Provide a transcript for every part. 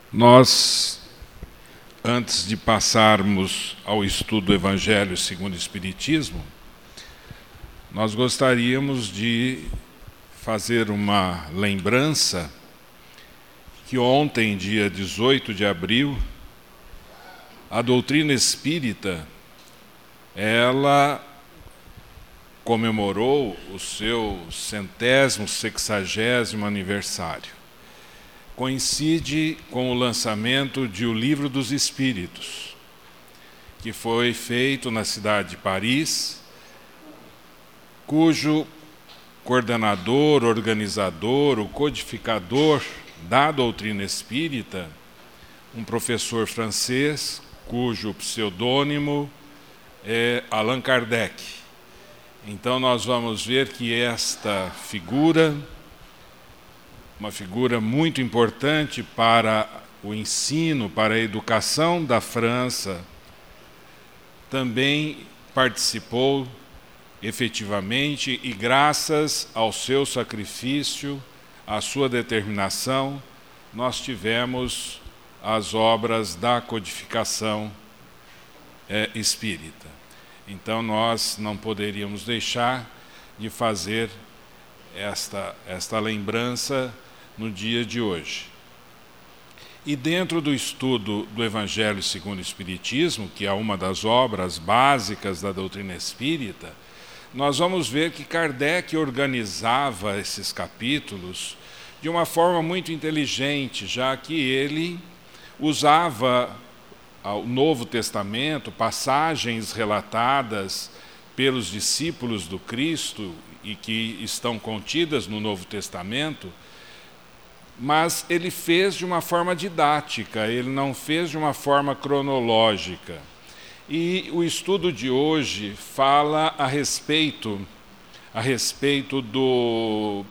Nós, antes de passarmos ao estudo do Evangelho segundo o Espiritismo, nós gostaríamos de fazer uma lembrança que ontem, dia 18 de abril, a doutrina espírita, ela comemorou o seu 160º aniversário. Coincide com o lançamento de O Livro dos Espíritos, que foi feito na cidade de Paris, cujo coordenador, organizador, o codificador da doutrina espírita, um professor francês, cujo pseudônimo é Allan Kardec. Então nós vamos ver que esta figura, uma figura muito importante para o ensino, para a educação da França, também participou efetivamente e graças ao seu sacrifício, à sua determinação, nós tivemos as obras da codificação espírita. Então nós não poderíamos deixar de fazer esta lembrança no dia de hoje. E dentro do estudo do Evangelho segundo o Espiritismo, que é uma das obras básicas da doutrina espírita, nós vamos ver que Kardec organizava esses capítulos de uma forma muito inteligente, já que ele usava o Novo Testamento, passagens relatadas pelos discípulos do Cristo e que estão contidas no Novo Testamento, mas ele fez de uma forma didática, ele não fez de uma forma cronológica. E o estudo de hoje fala a respeito do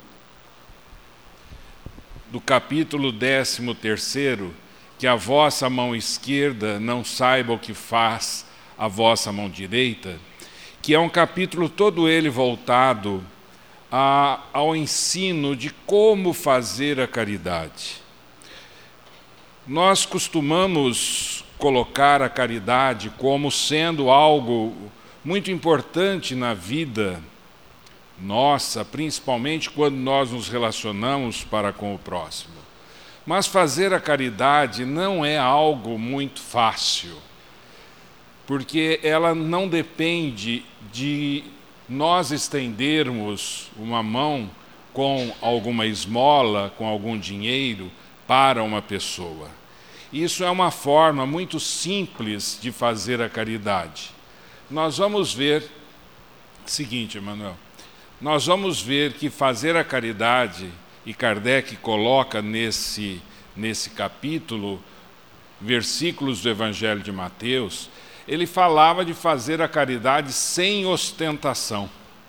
capítulo 13º, que a vossa mão esquerda não saiba o que faz a vossa mão direita, que é um capítulo todo ele voltado ao ensino de como fazer a caridade. Nós costumamos colocar a caridade como sendo algo muito importante na vida nossa, principalmente quando nós nos relacionamos para com o próximo. Mas fazer a caridade não é algo muito fácil, porque ela não depende de nós estendermos uma mão com alguma esmola, com algum dinheiro para uma pessoa. Isso é uma forma muito simples de fazer a caridade. Nós vamos ver o seguinte, Emanuel, nós vamos ver que fazer a caridade, e Kardec coloca nesse capítulo, versículos do Evangelho de Mateus, ele falava de fazer a caridade sem ostentação,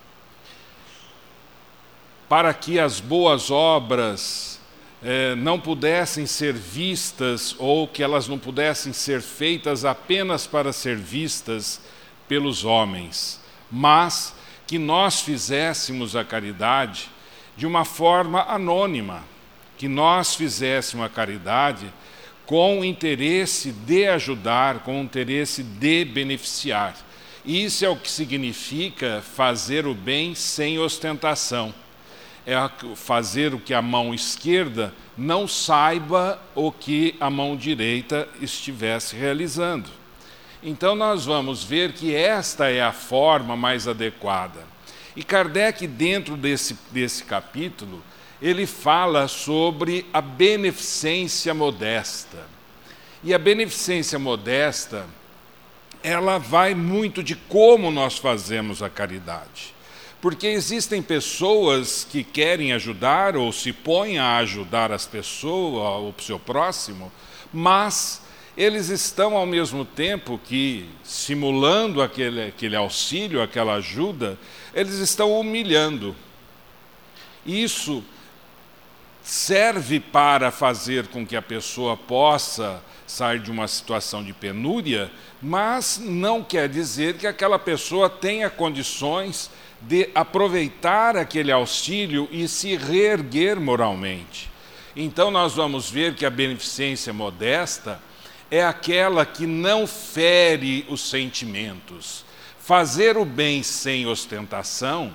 para que as boas obras não pudessem ser vistas ou que elas não pudessem ser feitas apenas para ser vistas pelos homens, mas que nós fizéssemos a caridade de uma forma anônima, que nós fizéssemos a caridade com o interesse de ajudar, com o interesse de beneficiar. Isso é o que significa fazer o bem sem ostentação. É fazer o que a mão esquerda não saiba o que a mão direita estivesse realizando. Então nós vamos ver que esta é a forma mais adequada. E Kardec, dentro desse capítulo, ele fala sobre a beneficência modesta. E a beneficência modesta, ela vai muito de como nós fazemos a caridade. Porque existem pessoas que querem ajudar ou se põem a ajudar as pessoas, o seu próximo, mas eles estão ao mesmo tempo que, simulando aquele auxílio, aquela ajuda, eles estão humilhando. Isso serve para fazer com que a pessoa possa sair de uma situação de penúria, mas não quer dizer que aquela pessoa tenha condições de aproveitar aquele auxílio e se reerguer moralmente. Então nós vamos ver que a beneficência modesta é aquela que não fere os sentimentos. Fazer o bem sem ostentação,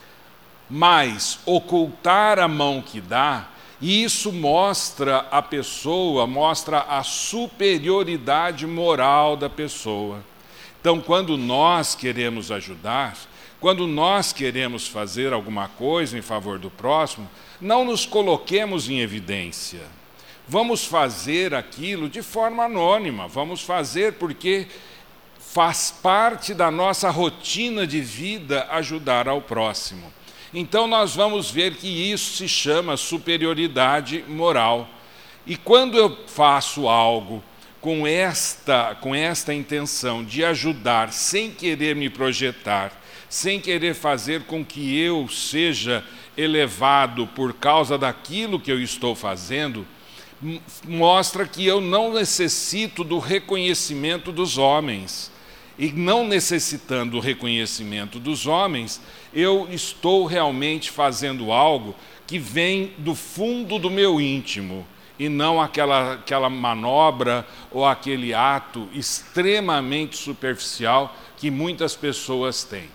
mas ocultar a mão que dá, e isso mostra a pessoa, mostra a superioridade moral da pessoa. Então, quando nós queremos ajudar, quando nós queremos fazer alguma coisa em favor do próximo, não nos coloquemos em evidência. Vamos fazer aquilo de forma anônima, vamos fazer porque faz parte da nossa rotina de vida ajudar ao próximo. Então nós vamos ver que isso se chama superioridade moral. E quando eu faço algo com esta intenção de ajudar, sem querer me projetar, sem querer fazer com que eu seja elevado por causa daquilo que eu estou fazendo, mostra que eu não necessito do reconhecimento dos homens. E não necessitando do reconhecimento dos homens, eu estou realmente fazendo algo que vem do fundo do meu íntimo, e não aquela manobra ou aquele ato extremamente superficial que muitas pessoas têm.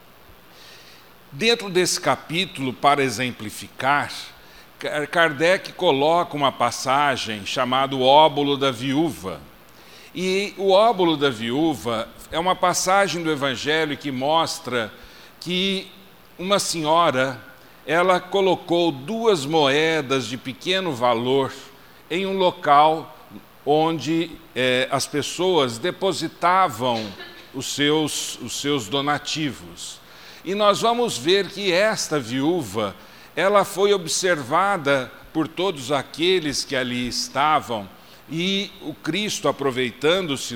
Dentro desse capítulo, para exemplificar, Kardec coloca uma passagem chamada o óbolo da viúva. E o óbolo da viúva é uma passagem do Evangelho que mostra que uma senhora, ela colocou 2 moedas de pequeno valor em um local onde as pessoas depositavam os seus donativos. E nós vamos ver que esta viúva, ela foi observada por todos aqueles que ali estavam, e o Cristo, aproveitando-se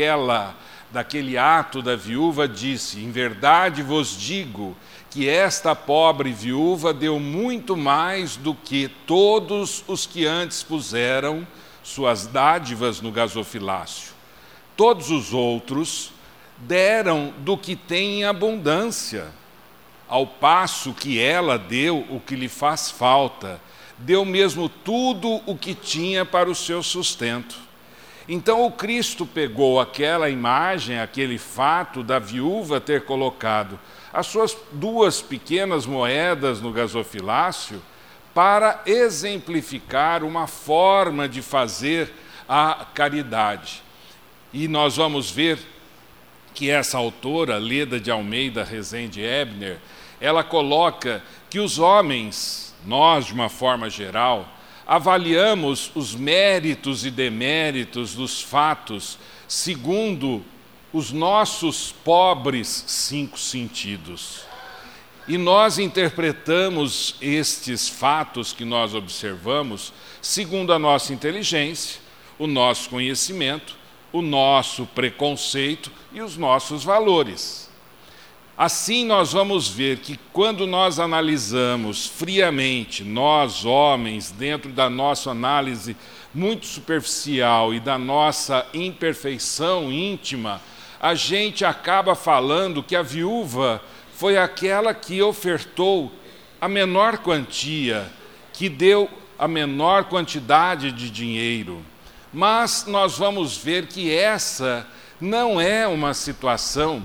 daquele ato da viúva, disse: em verdade vos digo que esta pobre viúva deu muito mais do que todos os que antes puseram suas dádivas no gasofilácio. Todos os outros deram do que tem em abundância, ao passo que ela deu o que lhe faz falta, deu mesmo tudo o que tinha para o seu sustento. Então o Cristo pegou aquela imagem, aquele fato da viúva ter colocado as suas 2 pequenas moedas no gasofilácio para exemplificar uma forma de fazer a caridade. E nós vamos ver que essa autora, Leda de Almeida Rezende Ebner, ela coloca que os homens, nós de uma forma geral, avaliamos os méritos e deméritos dos fatos segundo os nossos pobres 5 sentidos. E nós interpretamos estes fatos que nós observamos segundo a nossa inteligência, o nosso conhecimento, o nosso preconceito e os nossos valores. Assim nós vamos ver que quando nós analisamos friamente, nós homens, dentro da nossa análise muito superficial e da nossa imperfeição íntima, a gente acaba falando que a viúva foi aquela que ofertou a menor quantia, que deu a menor quantidade de dinheiro. Mas nós vamos ver que essa não é uma situação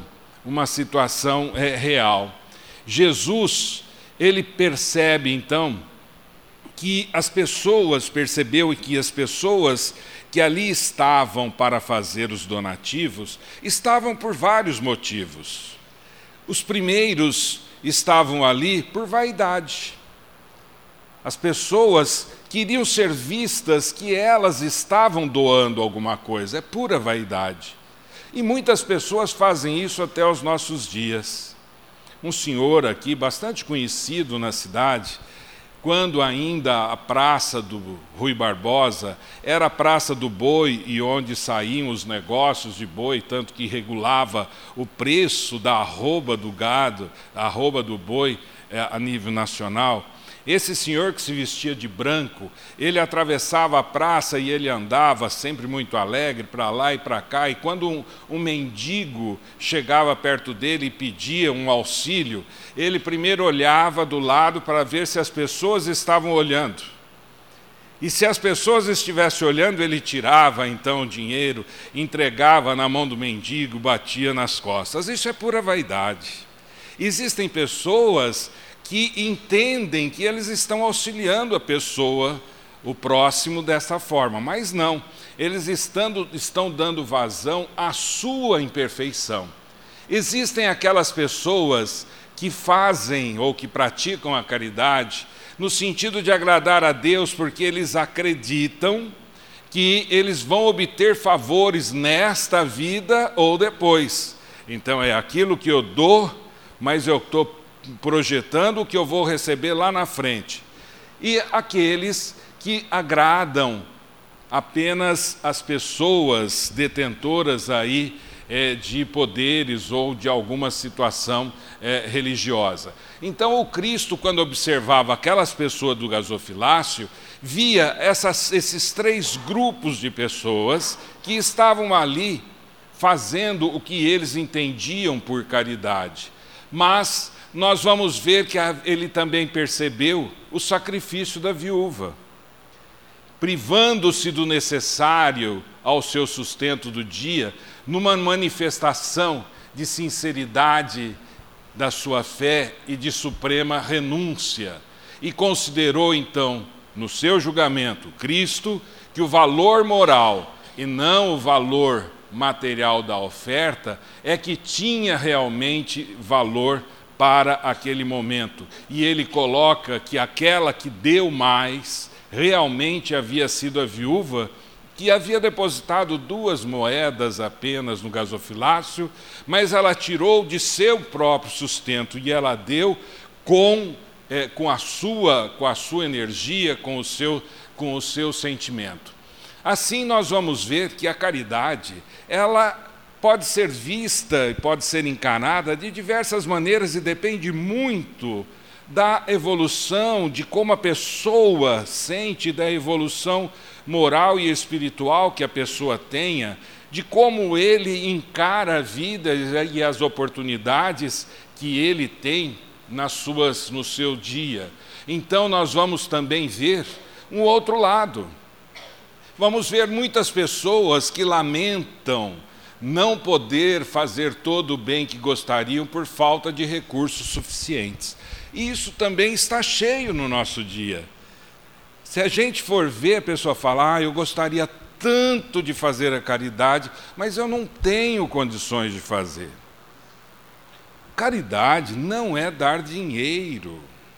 real. Jesus, ele percebe então que percebeu que as pessoas que ali estavam para fazer os donativos, estavam por vários motivos. Os primeiros estavam ali por vaidade. As pessoas queriam ser vistas que elas estavam doando alguma coisa, é pura vaidade. E muitas pessoas fazem isso até os nossos dias. Um senhor aqui, bastante conhecido na cidade, quando ainda a praça do Rui Barbosa era a praça do boi e onde saíam os negócios de boi, tanto que regulava o preço da arroba do gado, a arroba do boi a nível nacional. Esse senhor que se vestia de branco, ele atravessava a praça e ele andava sempre muito alegre para lá e para cá, e quando um mendigo chegava perto dele e pedia um auxílio, ele primeiro olhava do lado para ver se as pessoas estavam olhando. E se as pessoas estivessem olhando, ele tirava então o dinheiro, entregava na mão do mendigo, batia nas costas. Isso é pura vaidade. Existem pessoas que entendem que eles estão auxiliando a pessoa, o próximo, dessa forma, mas não. Eles estão dando vazão à sua imperfeição. Existem aquelas pessoas que fazem ou que praticam a caridade no sentido de agradar a Deus, porque eles acreditam que eles vão obter favores nesta vida ou depois. Então é aquilo que eu dou, mas eu estou projetando o que eu vou receber lá na frente. E aqueles que agradam apenas as pessoas detentoras aí de poderes ou de alguma situação religiosa. Então o Cristo, quando observava aquelas pessoas do gasofilácio, via esses três grupos de pessoas que estavam ali fazendo o que eles entendiam por caridade. Mas nós vamos ver que ele também percebeu o sacrifício da viúva, privando-se do necessário ao seu sustento do dia, numa manifestação de sinceridade da sua fé e de suprema renúncia. E considerou então, no seu julgamento, Cristo, que o valor moral e não o valor material da oferta é que tinha realmente valor para aquele momento. E ele coloca que aquela que deu mais realmente havia sido a viúva, que havia depositado 2 moedas apenas no gasofilácio, mas ela tirou de seu próprio sustento e ela deu com a sua energia, com o seu sentimento. Assim nós vamos ver que a caridade, ela pode ser vista e pode ser encarada de diversas maneiras e depende muito da evolução, de como a pessoa sente, da evolução moral e espiritual que a pessoa tenha, de como ele encara a vida e as oportunidades que ele tem no seu dia. Então nós vamos também ver um outro lado. Vamos ver muitas pessoas que lamentam não poder fazer todo o bem que gostariam por falta de recursos suficientes. E isso também está cheio no nosso dia. Se a gente for ver, a pessoa fala, eu gostaria tanto de fazer a caridade, mas eu não tenho condições de fazer. Caridade não é dar dinheiro.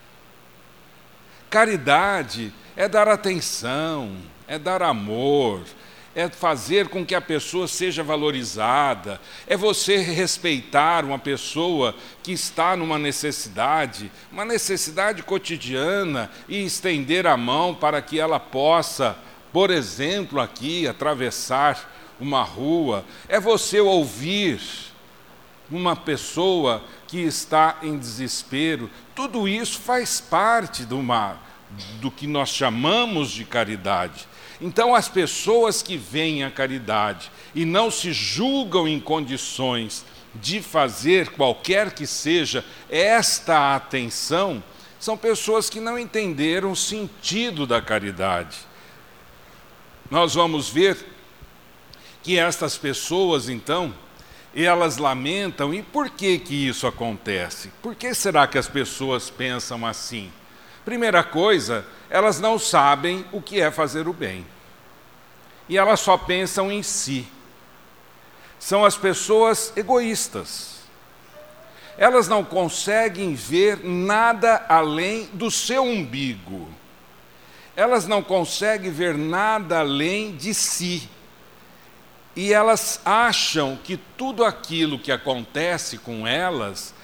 Caridade é dar atenção, é dar amor, é fazer com que a pessoa seja valorizada, é você respeitar uma pessoa que está numa necessidade cotidiana, e estender a mão para que ela possa, por exemplo, aqui, atravessar uma rua. É você ouvir uma pessoa que está em desespero. Tudo isso faz parte do que nós chamamos de caridade. Então, as pessoas que veem a caridade e não se julgam em condições de fazer qualquer que seja esta atenção, são pessoas que não entenderam o sentido da caridade. Nós vamos ver que estas pessoas, então, elas lamentam. E por que isso acontece? Por que será que as pessoas pensam assim? Primeira coisa, elas não sabem o que é fazer o bem. E elas só pensam em si. São as pessoas egoístas. Elas não conseguem ver nada além do seu umbigo. Elas não conseguem ver nada além de si. E elas acham que tudo aquilo que acontece com elas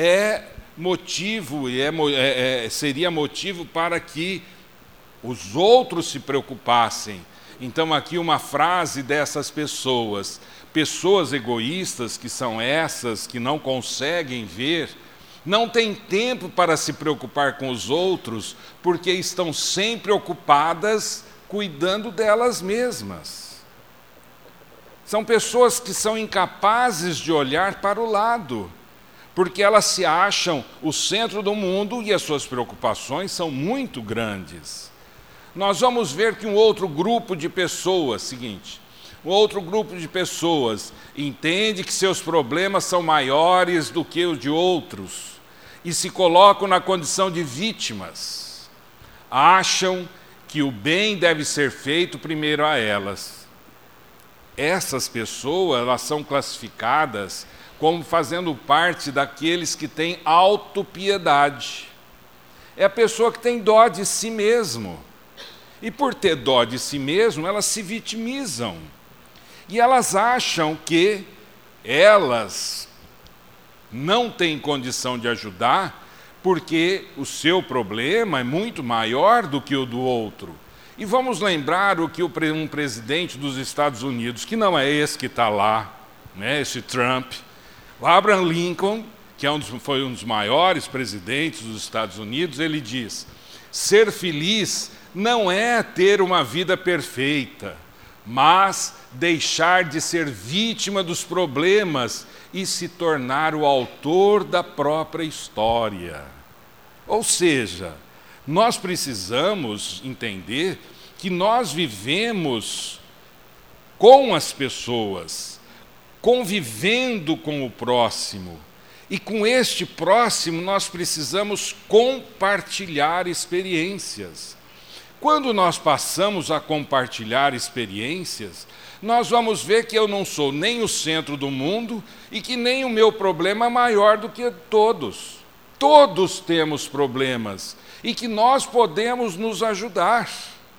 seria motivo para que os outros se preocupassem. Então aqui uma frase dessas pessoas egoístas, que são essas que não conseguem ver, não têm tempo para se preocupar com os outros, porque estão sempre ocupadas cuidando delas mesmas. São pessoas que são incapazes de olhar para o lado, porque elas se acham o centro do mundo e as suas preocupações são muito grandes. nós vamos ver que um outro grupo de pessoas entende que seus problemas são maiores do que os de outros e se colocam na condição de vítimas. Acham que o bem deve ser feito primeiro a elas. Essas pessoas, elas são classificadas como fazendo parte daqueles que têm autopiedade. É a pessoa que tem dó de si mesmo. E por ter dó de si mesmo, elas se vitimizam. E elas acham que elas não têm condição de ajudar porque o seu problema é muito maior do que o do outro. E vamos lembrar o que um presidente dos Estados Unidos, que não é esse que está lá, né, esse Trump, o Abraham Lincoln, que foi um dos maiores presidentes dos Estados Unidos, ele diz: ser feliz não é ter uma vida perfeita, mas deixar de ser vítima dos problemas e se tornar o autor da própria história. Ou seja, nós precisamos entender que nós vivemos com as pessoas, convivendo com o próximo, e com este próximo nós precisamos compartilhar experiências. Quando nós passamos a compartilhar experiências, nós vamos ver que eu não sou nem o centro do mundo e que nem o meu problema é maior do que todos. Todos temos problemas e que nós podemos nos ajudar.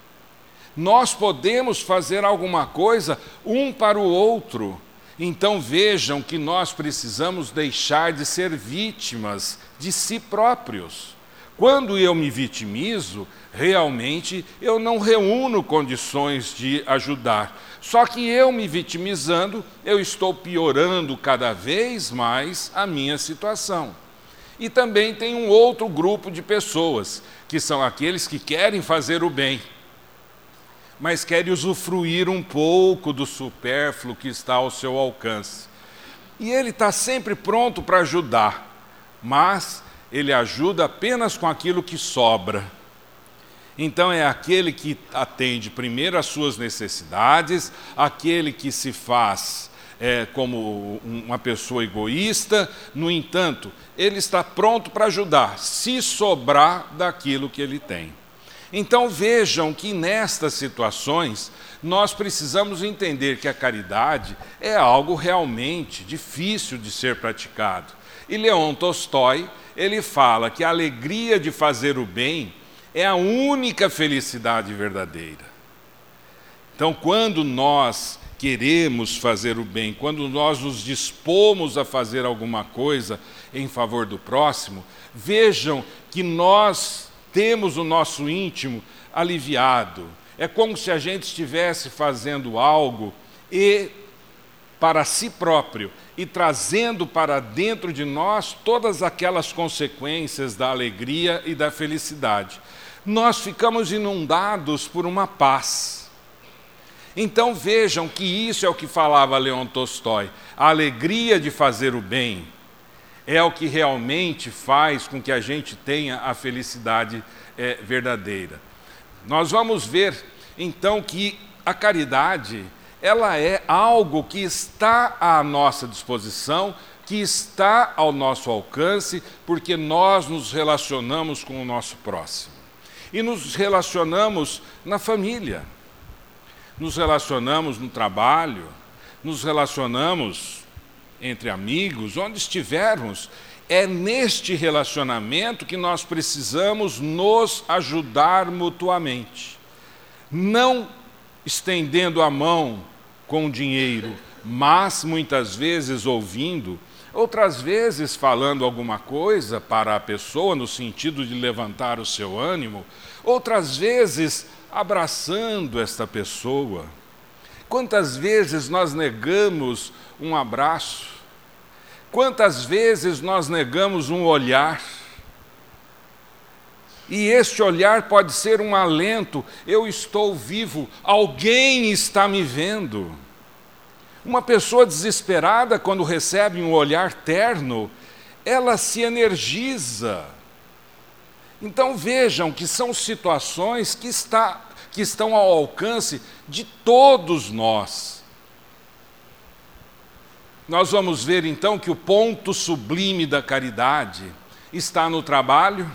Nós podemos fazer alguma coisa um para o outro. Então vejam que nós precisamos deixar de ser vítimas de si próprios. Quando eu me vitimizo, realmente eu não reúno condições de ajudar. Só que eu me vitimizando, eu estou piorando cada vez mais a minha situação. E também tem um outro grupo de pessoas, que são aqueles que querem fazer o bem, mas querem usufruir um pouco do supérfluo que está ao seu alcance. E ele está sempre pronto para ajudar, mas ele ajuda apenas com aquilo que sobra. Então é aquele que atende primeiro às suas necessidades, aquele que se faz como uma pessoa egoísta. No entanto, ele está pronto para ajudar, se sobrar daquilo que ele tem. Então vejam que nestas situações nós precisamos entender que a caridade é algo realmente difícil de ser praticado. E Leon Tolstói, ele fala que a alegria de fazer o bem é a única felicidade verdadeira. Então, quando nós queremos fazer o bem, quando nós nos dispomos a fazer alguma coisa em favor do próximo, vejam que nós temos o nosso íntimo aliviado. É como se a gente estivesse fazendo algo para si próprio e trazendo para dentro de nós todas aquelas consequências da alegria e da felicidade. Nós ficamos inundados por uma paz. Então vejam que isso é o que falava Leon Tolstói. A alegria de fazer o bem é o que realmente faz com que a gente tenha a felicidade verdadeira. Nós vamos ver, então, que a caridade, ela é algo que está à nossa disposição, que está ao nosso alcance, porque nós nos relacionamos com o nosso próximo. E nos relacionamos na família, nos relacionamos no trabalho, nos relacionamos entre amigos, onde estivermos. É neste relacionamento que nós precisamos nos ajudar mutuamente. Não estendendo a mão com dinheiro, mas muitas vezes ouvindo, outras vezes falando alguma coisa para a pessoa no sentido de levantar o seu ânimo, outras vezes abraçando esta pessoa. Quantas vezes nós negamos um abraço? Quantas vezes nós negamos um olhar? E este olhar pode ser um alento: eu estou vivo, alguém está me vendo. Uma pessoa desesperada, quando recebe um olhar terno, ela se energiza. Então vejam que são situações que está que estão ao alcance de todos nós. Nós vamos ver então que o ponto sublime da caridade está no trabalho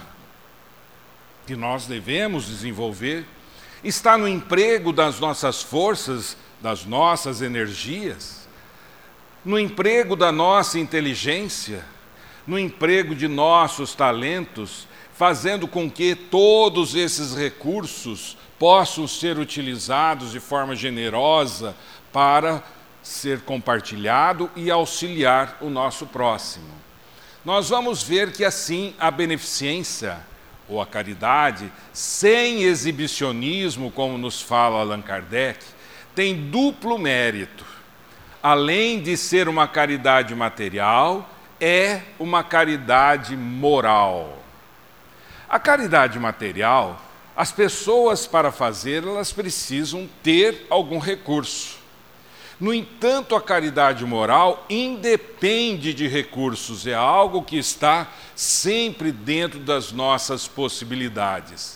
que nós devemos desenvolver, está no emprego das nossas forças, das nossas energias, no emprego da nossa inteligência, no emprego de nossos talentos, fazendo com que todos esses recursos possam ser utilizados de forma generosa para ser compartilhado e auxiliar o nosso próximo. Nós vamos ver que assim a beneficência ou a caridade, sem exibicionismo, como nos fala Allan Kardec, tem duplo mérito. Além de ser uma caridade material, é uma caridade moral. A caridade material, as pessoas para fazer, elas precisam ter algum recurso. No entanto, a caridade moral independe de recursos, é algo que está sempre dentro das nossas possibilidades.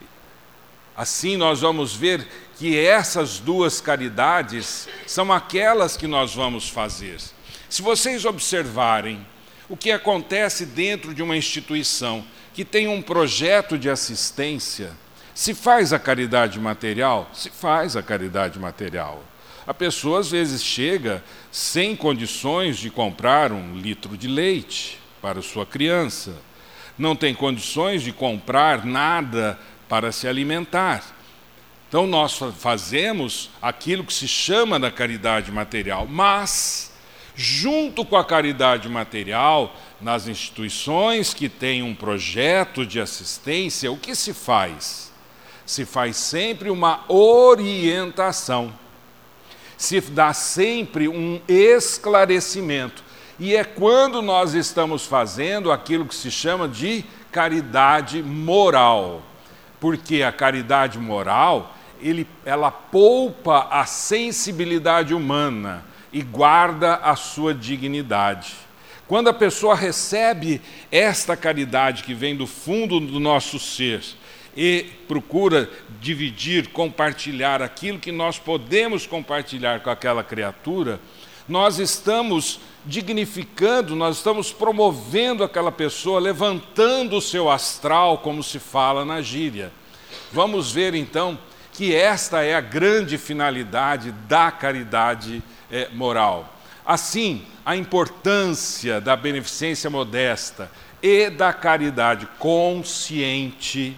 Assim, nós vamos ver que essas duas caridades são aquelas que nós vamos fazer. Se vocês observarem o que acontece dentro de uma instituição que tem um projeto de assistência, se faz a caridade material? Se faz a caridade material. A pessoa às vezes chega sem condições de comprar 1 litro de leite para sua criança, não tem condições de comprar nada para se alimentar. Então nós fazemos aquilo que se chama da caridade material, mas junto com a caridade material, nas instituições que têm um projeto de assistência, o que se faz? Se faz sempre uma orientação, se dá sempre um esclarecimento. E é quando nós estamos fazendo aquilo que se chama de caridade moral. Porque a caridade moral, ela poupa a sensibilidade humana e guarda a sua dignidade. Quando a pessoa recebe esta caridade que vem do fundo do nosso ser e procura dividir, compartilhar aquilo que nós podemos compartilhar com aquela criatura, nós estamos dignificando, nós estamos promovendo aquela pessoa, levantando o seu astral, como se fala na gíria. Vamos ver então que esta é a grande finalidade da caridade moral. Assim, a importância da beneficência modesta e da caridade consciente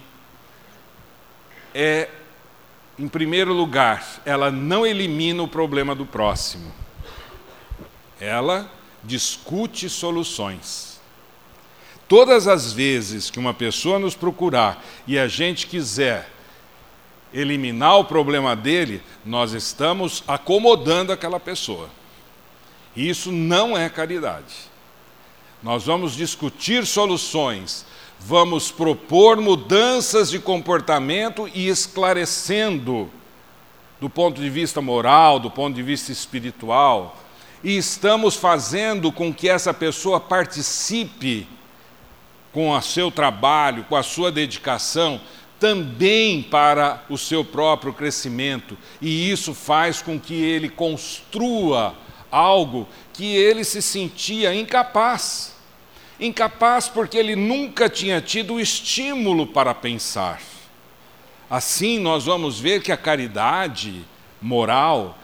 é, em primeiro lugar, ela não elimina o problema do próximo. Ela discute soluções. Todas as vezes que uma pessoa nos procurar e a gente quiser eliminar o problema dele, nós estamos acomodando aquela pessoa. Isso não é caridade. Nós vamos discutir soluções, vamos propor mudanças de comportamento e esclarecendo do ponto de vista moral, do ponto de vista espiritual, e estamos fazendo com que essa pessoa participe com o seu trabalho, com a sua dedicação, também para o seu próprio crescimento, e isso faz com que ele construa algo que ele se sentia incapaz. Incapaz porque ele nunca tinha tido o estímulo para pensar. Assim, nós vamos ver que a caridade moral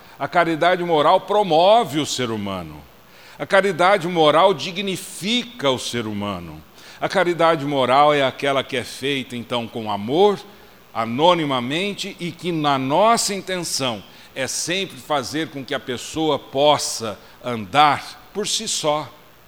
promove o ser humano. A caridade moral dignifica o ser humano. A caridade moral é aquela que é feita, então, com amor, anonimamente, e que na nossa intenção é sempre fazer com que a pessoa possa andar por si só.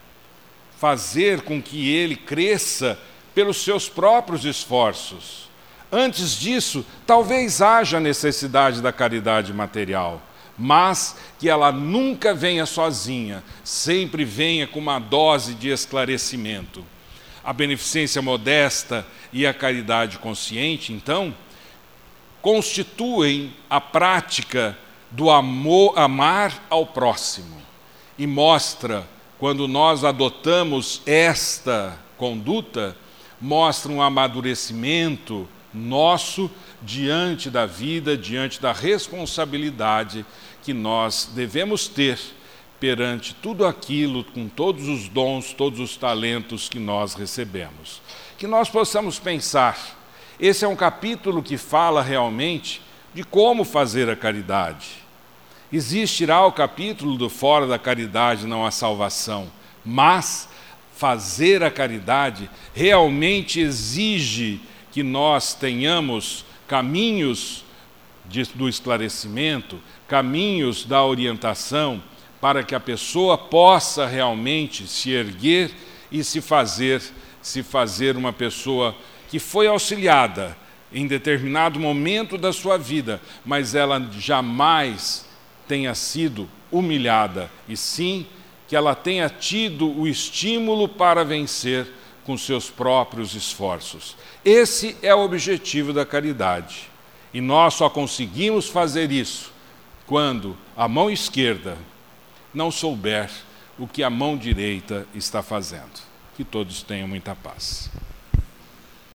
Fazer com que ele cresça pelos seus próprios esforços. Antes disso, talvez haja necessidade da caridade material, mas que ela nunca venha sozinha, sempre venha com uma dose de esclarecimento. A beneficência modesta e a caridade consciente, então, constituem a prática do amar ao próximo e mostra, quando nós adotamos esta conduta, mostra um amadurecimento nosso diante da vida, diante da responsabilidade que nós devemos ter perante tudo aquilo, com todos os dons, todos os talentos que nós recebemos. Que nós possamos pensar, esse é um capítulo que fala realmente de como fazer a caridade. Existirá o capítulo do fora da caridade não há salvação, mas fazer a caridade realmente exige que nós tenhamos caminhos do esclarecimento, caminhos da orientação, para que a pessoa possa realmente se erguer e se fazer uma pessoa que foi auxiliada em determinado momento da sua vida, mas ela jamais tenha sido humilhada, e sim que ela tenha tido o estímulo para vencer com seus próprios esforços. Esse é o objetivo da caridade. E nós só conseguimos fazer isso quando a mão esquerda não souber o que a mão direita está fazendo. Que todos tenham muita paz.